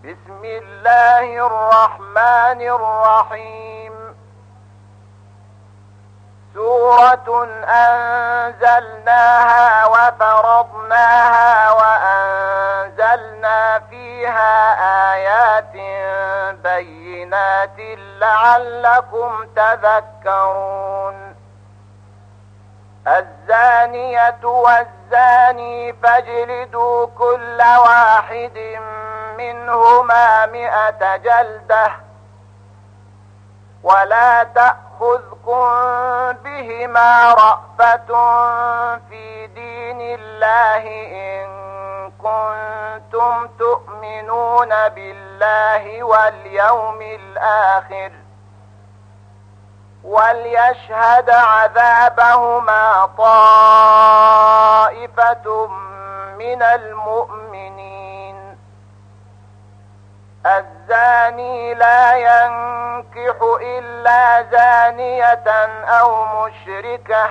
بسم الله الرحمن الرحيم. سورة أنزلناها وفرضناها وأنزلنا فيها آيات بينات لعلكم تذكرون. الزانية والزاني فاجلدوا كل واحد منهما 100 جلدة ولا تأخذكم بهما رأفة في دين الله إن كنتم تؤمنون بالله واليوم الآخر وليشهد عذابهما طائفة من المؤمنين. الزاني لا ينكح إلا زانية أو مشركة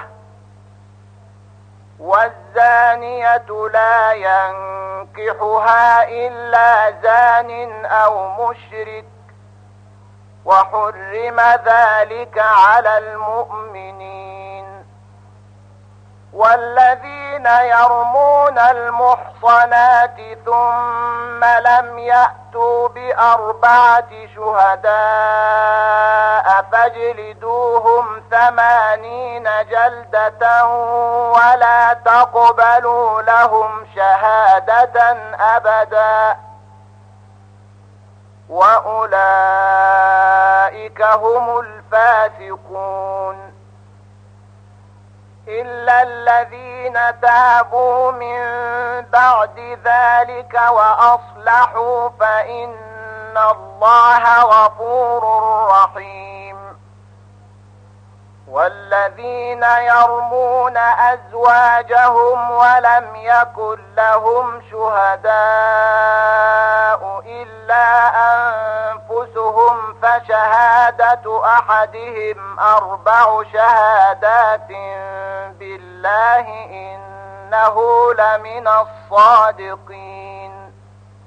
والزانية لا ينكحها إلا زان أو مشرك وحرم ذلك على المؤمنين. والذين يرمون المحصنات ثم لم يأتوا ب4 شهداء فاجلدوهم 80 جلدة ولا تقبلوا لهم شهادة أبدا وأولئك هم الفاسقون. إلا الذين تابوا من بعد ذلك وأصلحوا فإن الله غفور رحيم. والذين يرمون أزواجهم ولم يكن لهم شهداء إلا أنفسهم فشهادة أحدهم 4 شهادات بالله إنه لمن الصادقين.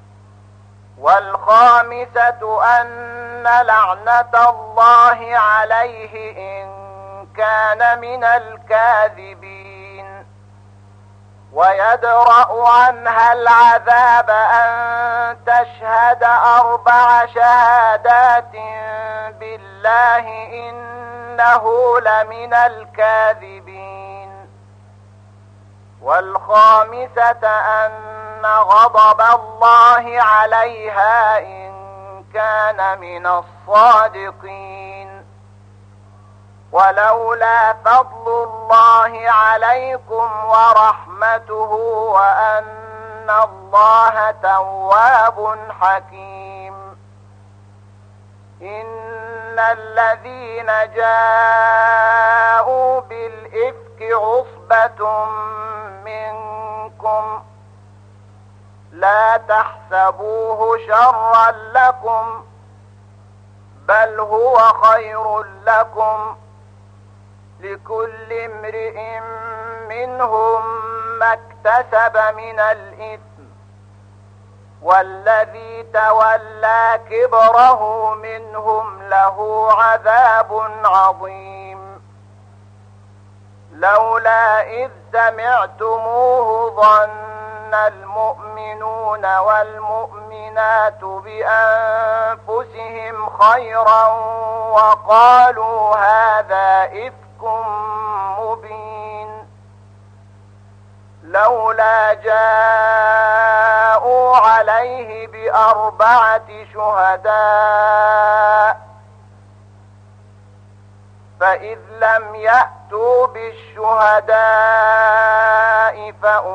والخامسة أن لعنة الله عليه إن كان من الكاذبين. ويدرأ عنها العذاب أن تشهد 4 شهادات بالله إنه لمن الكاذبين. والخامسة أن غضب الله عليها إن كان من الصادقين. ولولا فضل الله عليكم ورحمته وأن الله تواب حكيم. إن الذين جاءوا بالإفك عصبة منكم لا تحسبوه شرا لكم بل هو خير لكم. لكل امرئ منهم ما اكتسب من الإثم والذي تولى كبره منهم له عذاب عظيم. لولا إذ سمعتموه ظن المؤمنون والمؤمنات بأنفسهم خيرا وقالوا هذا إفك مبين. لولا جاءوا عليه ب4 شهداء فإذ لم يأتوا بالشهداء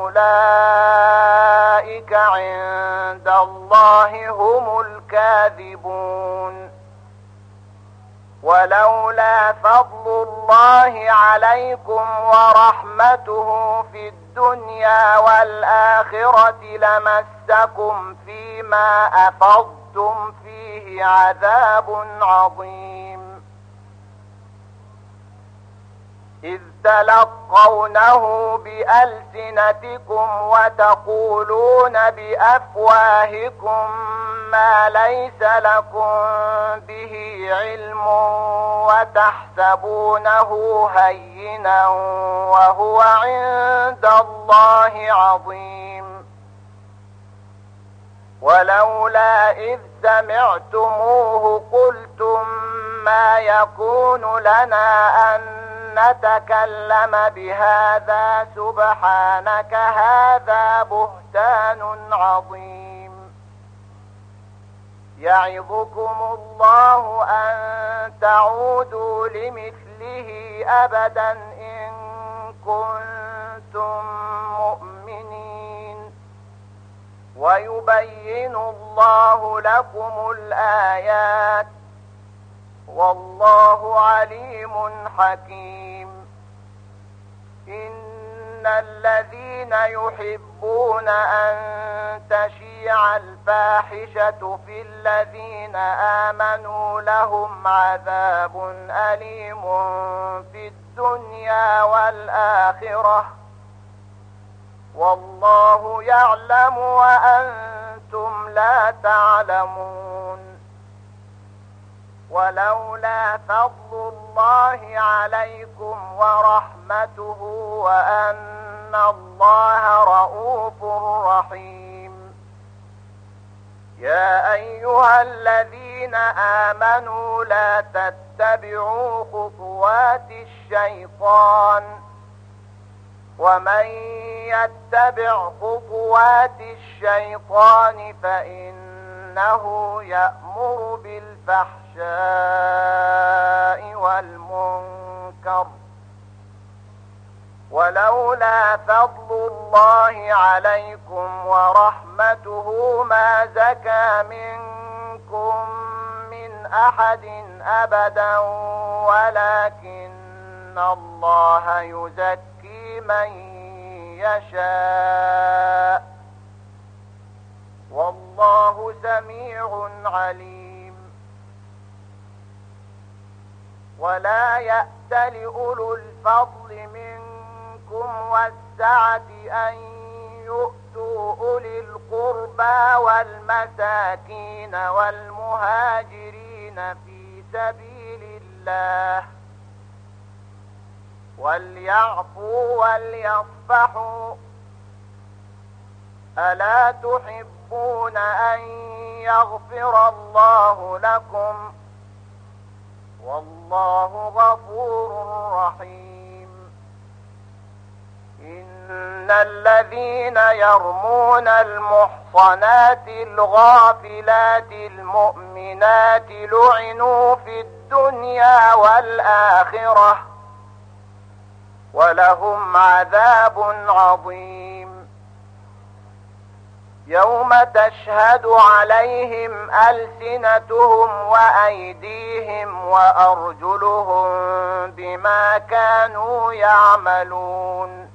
فأولئك عند الله هم الكاذبون. ولولا فضل الله عليكم ورحمته في الدنيا والآخرة لمسكم فيما أفضتم فيه عذاب عظيم. إذ تلقونه بألسنتكم وتقولون بأفواهكم ما ليس لكم به علم وتحسبونه هينا وهو عند الله عظيم. ولولا إذ سمعتموه قلتم ما يكون لنا أن نتكلم بهذا سبحانك هذا بهتان عظيم. يعظكم الله أن تعودوا لمثله أبدا إن كنتم مؤمنين. ويبين الله لكم الآيات والله عليم حكيم. إن الذين يحبون أن تشيع الفاحشة في الذين آمنوا لهم عذاب أليم في الدنيا والآخرة والله يعلم وأنتم لا تعلمون. ولولا فضل الله عليكم ورحمته وأن الله رؤوف رحيم. يا أيها الذين آمنوا لا تتبعوا خطوات الشيطان ومن يتبع خطوات الشيطان فإنه يأمر بالفحشاء والمنكر. ولولا فضل الله عليكم ورحمته ما زكى منكم من أحد أبدا ولكن الله يزكي من يشاء والله سميع عليم. ولا يأتل أولو الفضل منكم والسعة أن يؤتوا أولي القربى والمساكين والمهاجرين في سبيل الله وليعفوا وليصفحوا. ألا تحبون أن يغفر الله لكم والله غفور رحيم. إن الذين يرمون المحصنات الغافلات المؤمنات لعنوا في الدنيا والآخرة ولهم عذاب عظيم. يوم تشهد عليهم ألسنتهم وأيديهم وأرجلهم بما كانوا يعملون.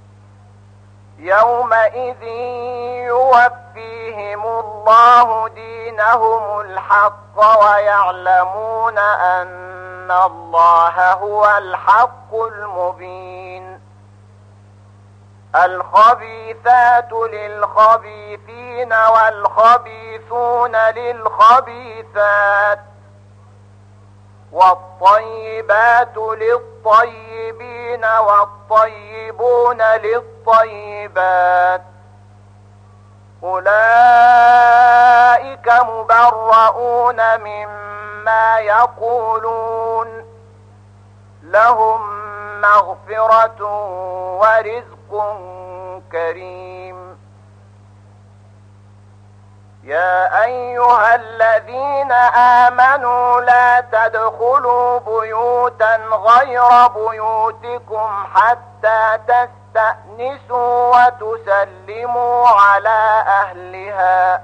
يومئذ يوفيهم الله دينهم الحق ويعلمون أن الله هو الحق المبين. الخبيثات للخبيثين والخبيثون للخبيثات والطيبات للطيبين والطيبون للطيبات. أولئك مبرؤون مما يقولون لهم مغفرة ورزق كريم. يا أيها الذين آمنوا لا تدخلوا بيوتا غير بيوتكم حتى تستأنسوا وتسلموا على أهلها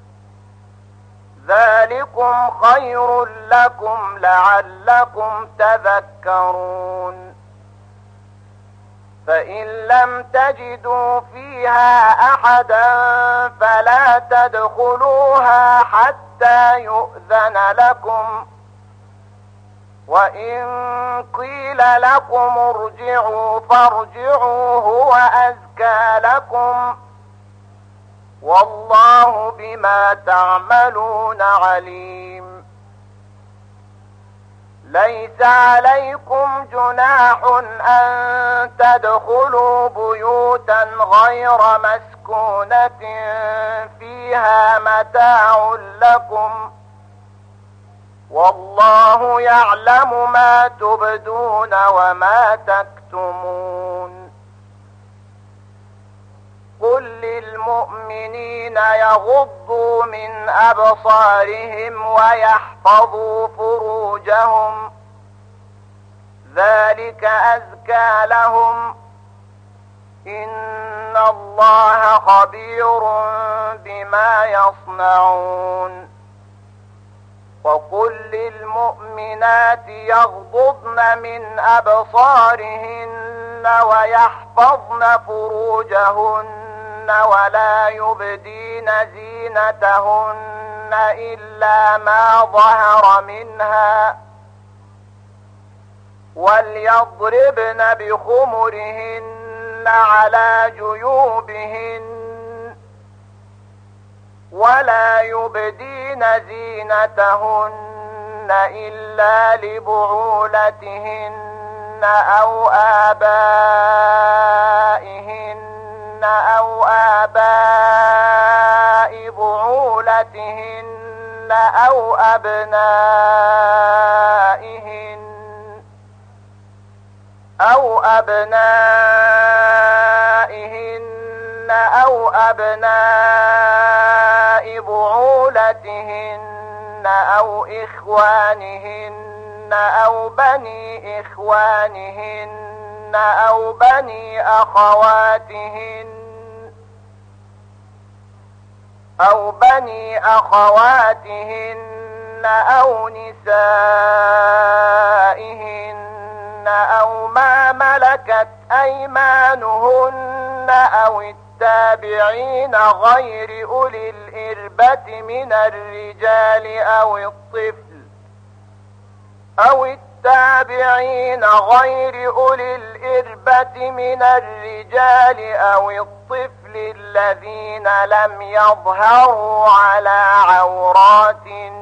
ذلكم خير لكم لعلكم تذكرون. فإن لم تجدوا فيها أحدا فلا تدخلوها حتى يؤذن لكم وإن قيل لكم ارجعوا فارجعوا هو أزكى لكم والله بما تعملون عليم. ليس عليكم جناح أن تدخلوا بيوتا غير مسكونة فيها متاع لكم، والله يعلم ما تبدون وما تكتمون. قل للمؤمنين يغضوا من أبصارهم ويحفظوا فروجهم، ذلك أزكى لهم، إن الله خبير بما يصنعون. وقل للمؤمنات يغضضن من أبصارهن ويحفظن فروجهن ولا يبدين زينتهن إلا ما ظهر منها، وليضربن بخمرهن على جيوبهن ولا يبدين زينتهن إلا لبعولتهن أو آباء بعولتهن أو أبنائهن أو بعولتهن أو إخوانهن أو بني إخوانهن أو بني أخواتهن أو نسائهن أو ما ملكت أيمانهن أو التابعين غير أولي الإربة من الرجال أو الطفل الذين لم يظهروا على عورات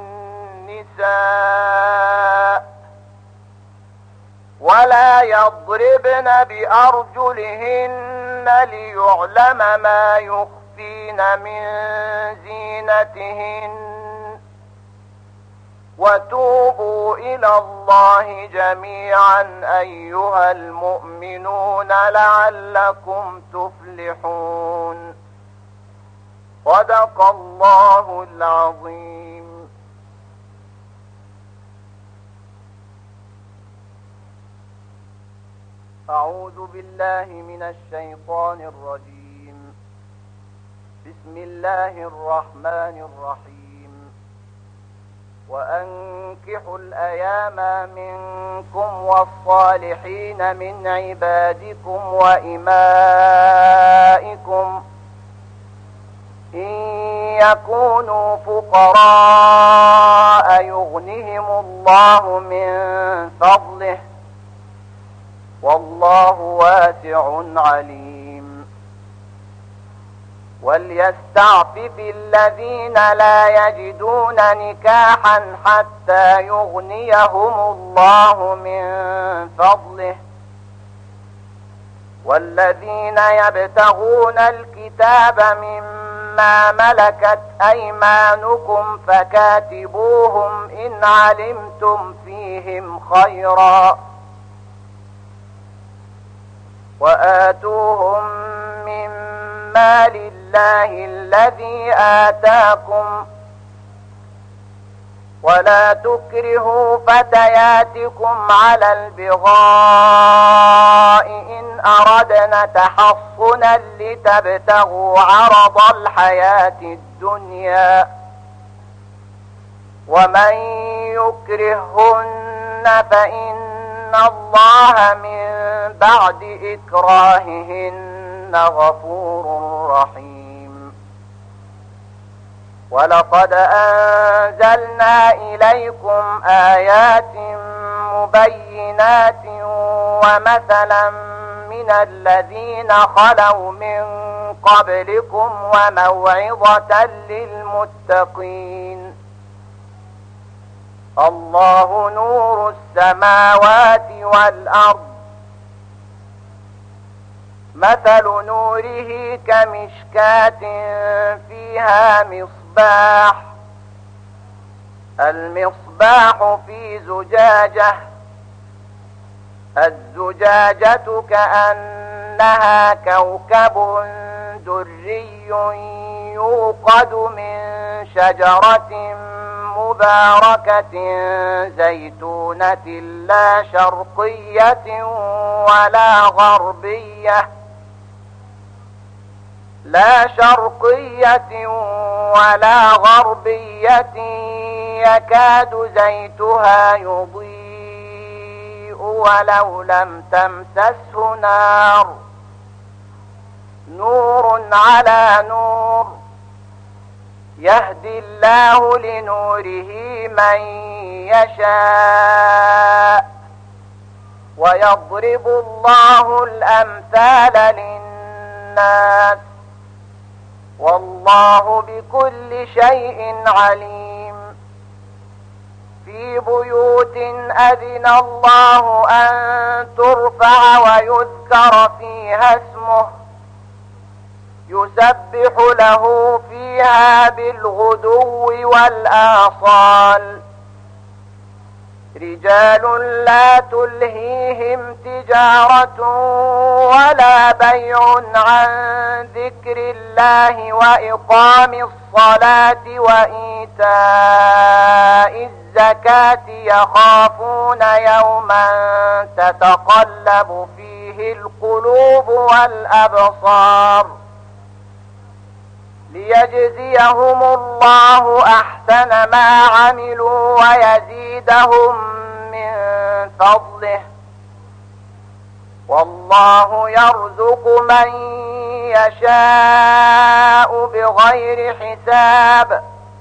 النساء، ولا يضربن بأرجلهن ليعلم ما يخفين من زينتهن. وتوبوا إلى الله جميعا أيها المؤمنون لعلكم تفلحون. صدق الله العظيم. أعوذ بالله من الشيطان الرجيم. بسم الله الرحمن الرحيم. وأنكحوا الأيام منكم والصالحين من عبادكم وإمائكم إن يكونوا فقراء يغنهم الله من فضله، والله واسع عليم. وليستعفف الذين لا يجدون نكاحا حتى يغنيهم الله من فضله، والذين يبتغون الكتاب مما ملكت أيمانكم فكاتبوهم إن علمتم فيهم خيرا، وآتوهم من مال الله الذي آتاكم، ولا تكرهوا فتياتكم على البغاء إن أردنا تحصنا لتبتغوا عرض الحياة الدنيا، ومن يكرهن فإن الله من بعد إكراههن غفور رحيم. ولقد أنزلنا إليكم آيات مبينات ومثلا من من الذين خلوا من قبلكم وموعظة للمتقين. الله نور السماوات والأرض، مثل نوره كمشكاة فيها مصباح، المصباح في زجاجة، الزجاجة كأنها كوكب دري يوقد من شجرة مباركة زيتونة لا شرقية ولا غربية يكاد زيتها يضيء ولو لم تمسسه نار، نور على نور، يهدي الله لنوره من يشاء، ويضرب الله الأمثال للناس، والله بكل شيء عليم. في بيوت أذن الله أن ترفع ويذكر فيها اسمه يسبح له فيها بالغدو والآصال، رجال لا تلهيهم تجارة ولا بيع عن ذكر الله وإقام الصلاة وإيتاء الزكاة يخافون يوما تتقلب فيه القلوب والأبصار، ليجزيهم الله أحسن ما عملوا ويزيدهم من فضله، والله يرزق من يشاء بغير حساب.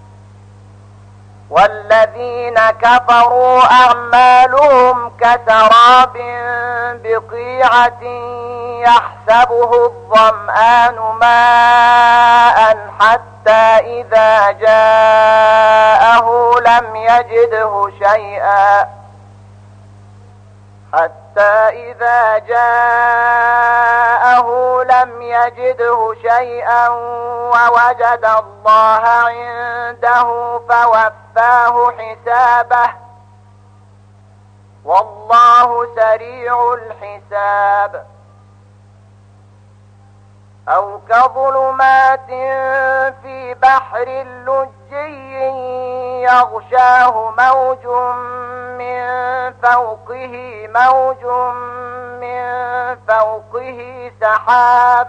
والذين كفروا أعمالهم كسراب بقيعة يحسبه الظمآن ماء حتى إذا جاءه لم يجده شيئا ووجد الله عنده فوفاه حسابه، والله سريع الحساب. أو كظلمات في بحر لجي يغشاه موج من فوقه سحاب،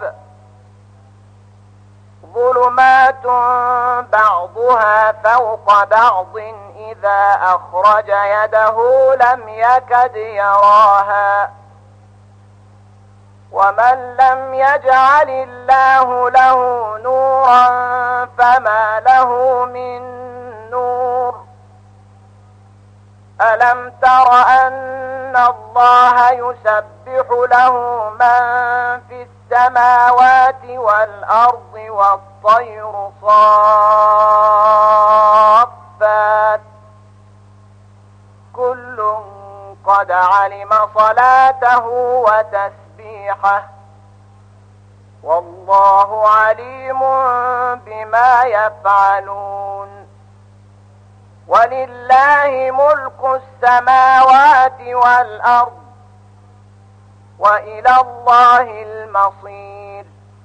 ظلمات بعضها فوق بعض إذا أخرج يده لم يكد يراها، ومن لم يجعل الله له نورا فما له من نور. ألم تر أن الله يسبح له من في السماوات والأرض والطير صافات، كل قد علم صلاته وتسبيحه، والله عليم بما يفعلون. ولله ملك السماوات والأرض وإلى الله المصير.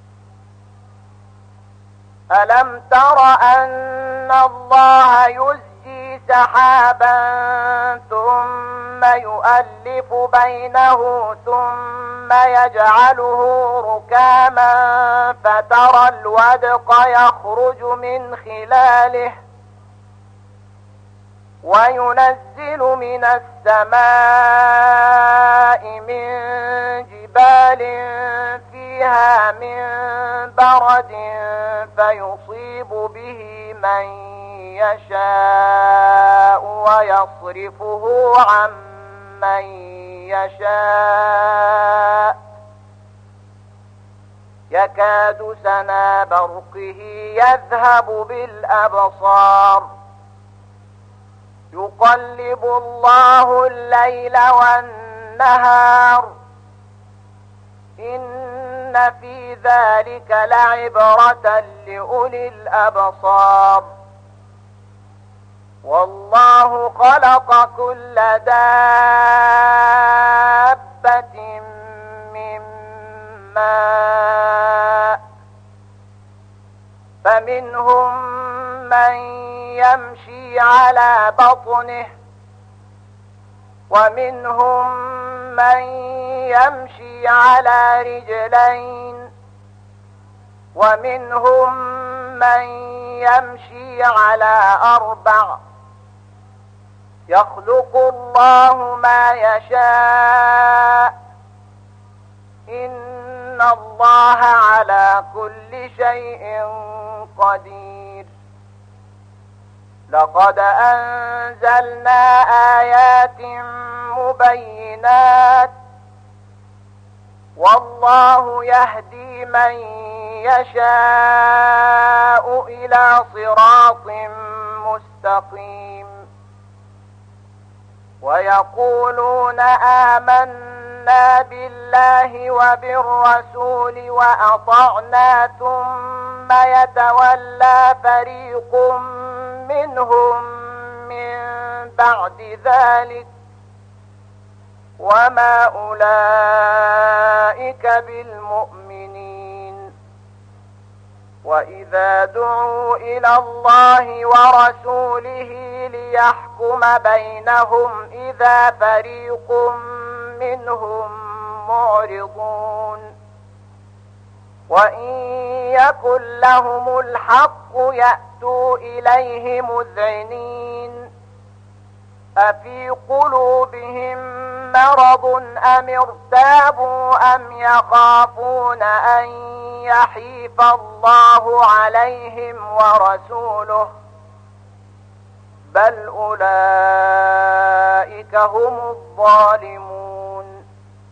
ألم تر أن الله يزجي سحابا ثم يؤلف بينه ثم يجعله ركاما فترى الودق يخرج من خلاله وينزل من السماء من جبال فيها من برد فيصيب به من يشاء ويصرفه عن من يشاء يكاد سنا برقه يذهب بالأبصار يقلب الله الليل والنهار إن في ذلك لعبرة لأولي الأبصار والله خلق كل دابة من ماء فمنهم من يمشي على بطنه ومنهم من يمشي على رجلين ومنهم من يمشي على 4 يخلق الله ما يشاء إن الله على كل شيء قدير لقد أنزلنا آيات مبينات والله يهدي من يشاء إلى صراط مستقيم ويقولون آمنا بالله وبالرسول وأطعنا ثم يتولى فريق منهم من بعد ذلك وما أولئك بالمؤمنين وإذا دعوا إلى الله ورسوله ليحكم بينهم إذا فريق منهم معرضون وإن يكن لهم الحق يأتوا إليه مذعنين أفي قلوبهم مرض أم ارتابوا أم يخافون أن يحيف الله عليهم ورسوله بل أولئك هم الظالمون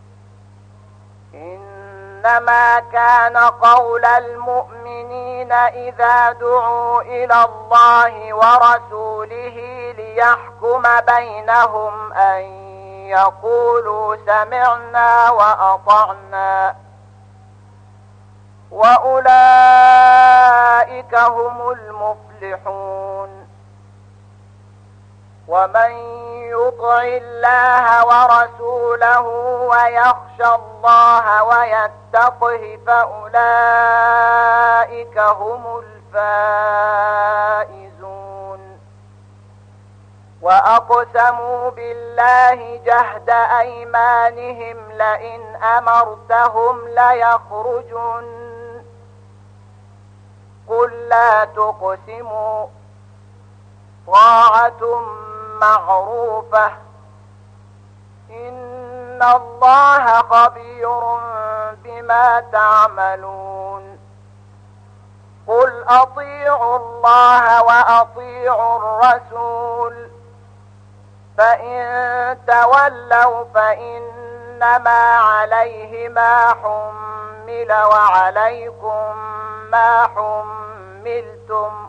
إنما كان قول المؤمنين إذا دعوا إلى الله ورسوله ليحكم بينهم أن يقولوا سمعنا وأطعنا وأولئك هم المفلحون ومن يطع الله ورسوله ويخشى الله ويتقه فأولئك هم الفائزون وأقسموا بالله جهد أيمانهم لئن أمرتهم ليخرجن قل لا تقسموا طاعة معروفة إن الله خبير بما تعملون قل أطيعوا الله وأطيعوا الرسول فإن تولوا فإنما عليه ما حمل وعليكم ما حملتم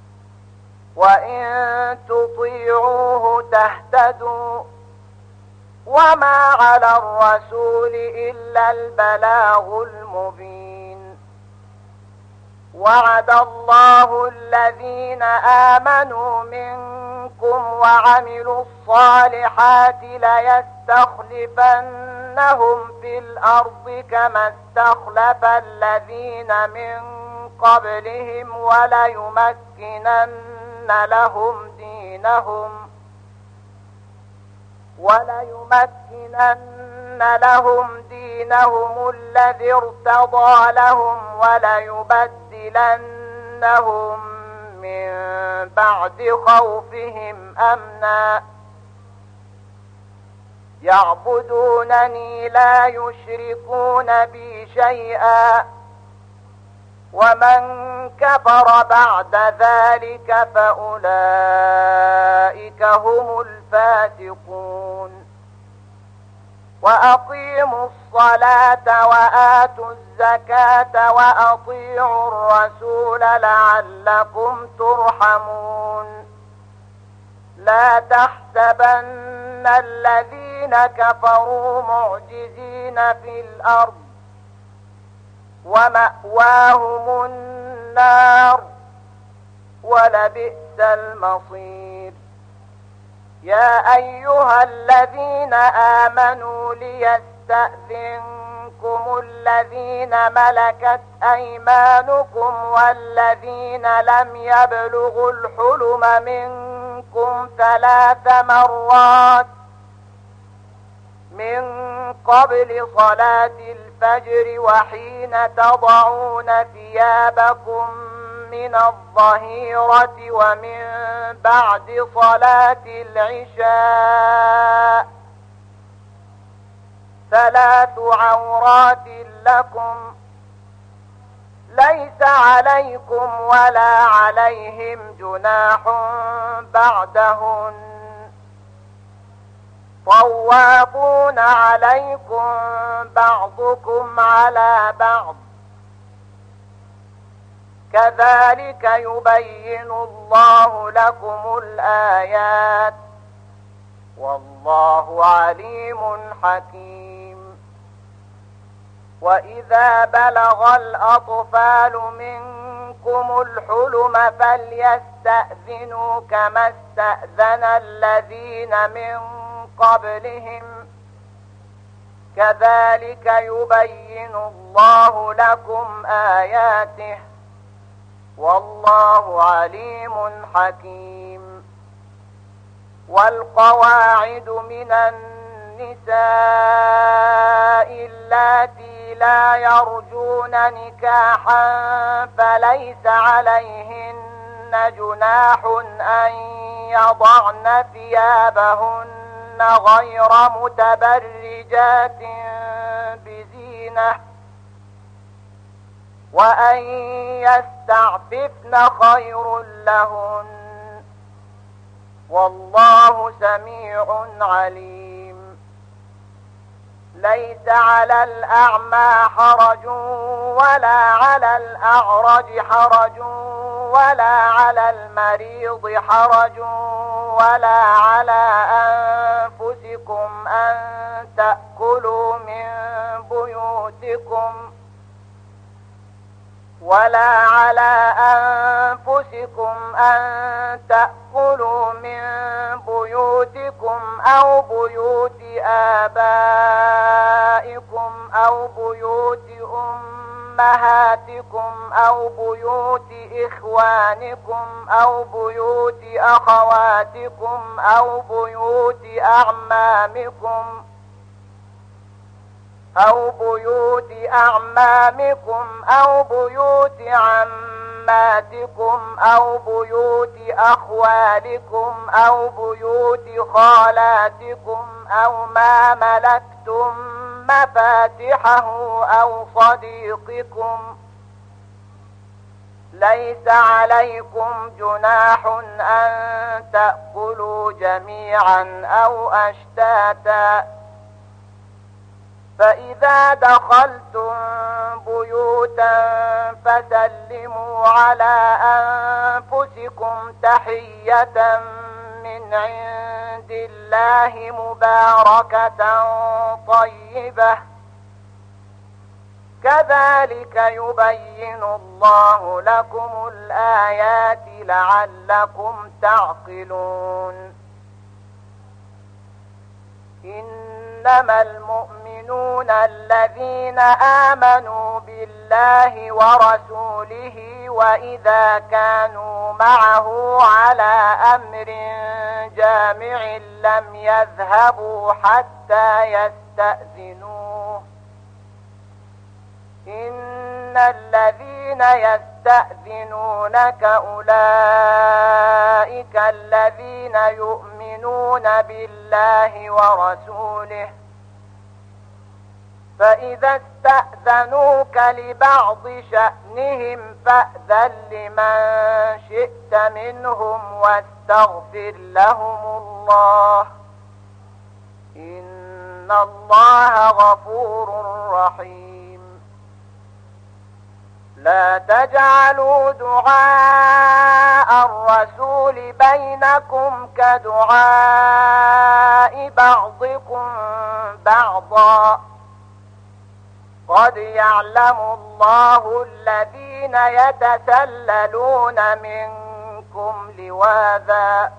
وإن تطيعوه تهتدوا وما على الرسول إلا البلاغ المبين وعد الله الذين آمنوا منكم وعملوا الصالحات ليستخلفنهم في الأرض كما استخلف الذين من قبلهم وليمكنن لهم دينهم الذي ارتضى لهم وليبدلنهم من بعد خوفهم أمنا يعبدونني لا يشركون بي شيئا ومن كفر بعد ذلك فأولئك هم الفاسقون وأقيموا الصلاة وآتوا الزكاة وأطيعوا الرسول لعلكم ترحمون لا تحسبن الذين كفروا معجزين في الأرض ومأواهم النار ولبئس المصير يا أيها الذين آمنوا ليستأذنكم الذين ملكت أيمانكم والذين لم يبلغوا الحلم منكم 3 مرات من قبل صلاة الفجر وحين تضعون ثيابكم من الظهيرة ومن بعد صلاة العشاء 3 عورات لكم ليس عليكم ولا عليهم جناح بعدهن طوافون عليكم بعضكم على بعض كذلك يبين الله لكم الآيات والله عليم حكيم وإذا بلغ الأطفال منكم الحلم فليستأذنوا كما استأذن الذين من قبلهم كذلك يبين الله لكم آياته والله عليم حكيم والقواعد من النساء اللاتي لا يرجون نكاحا فليس عليهن جناح أن يضعن ثيابهن غير متبرجات بزينة وأن يستعففن خير لهن والله سميع عليم ليس على الأعمى حرج ولا على الأعرج حرج ولا على المريض حرج ولا على أنفسكم أن تأكلوا من بيوتكم أو بيوت آبائكم أو بيوت أمهاتكم أو بيوت إخوانكم أو بيوت أخواتكم أو بيوت أعمامكم أو بيوت عماتكم أو بيوت أخوالكم أو بيوت خالاتكم أو ما ملكتم مفاتحه أو صديقكم ليس عليكم جناح أن تأكلوا جميعا أو أشتاتا فإذا دخلتم بيوتا فسلموا على أنفسكم تحية من عند الله مباركة طيبة كذلك يبين الله لكم الآيات لعلكم تعقلون إنما المؤمنون الذين آمنوا بالله ورسوله وإذا كانوا معه على أمر جامع لم يذهبوا حتى يستأذنوه إن الذين يستأذنونك أولئك الذين يؤمنون بالله ورسوله فإذا استأذنوك لبعض شأنهم فأذن لمن شئت منهم واستغفر لهم الله إن إن الله غفور رحيم. لا تجعلوا دعاء الرسول بينكم كدعاء بعضكم بعضا. قد يعلم الله الذين يتسللون منكم لواذا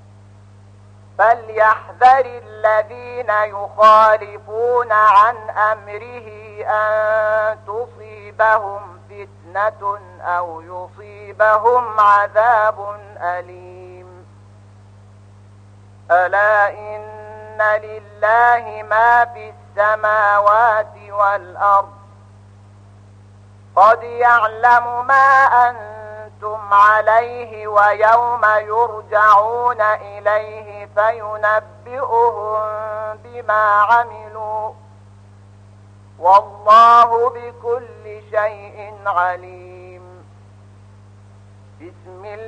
فليحذر الذين يخالفون عن أمره أن تصيبهم فتنة أو يصيبهم عذاب أليم. ألا إن لله ما في السماوات والأرض. قد يعلم ما أنتم عليه ويوم يرجعون إليه فينبئهم بما عملوا والله بكل شيء عليم. بسم الله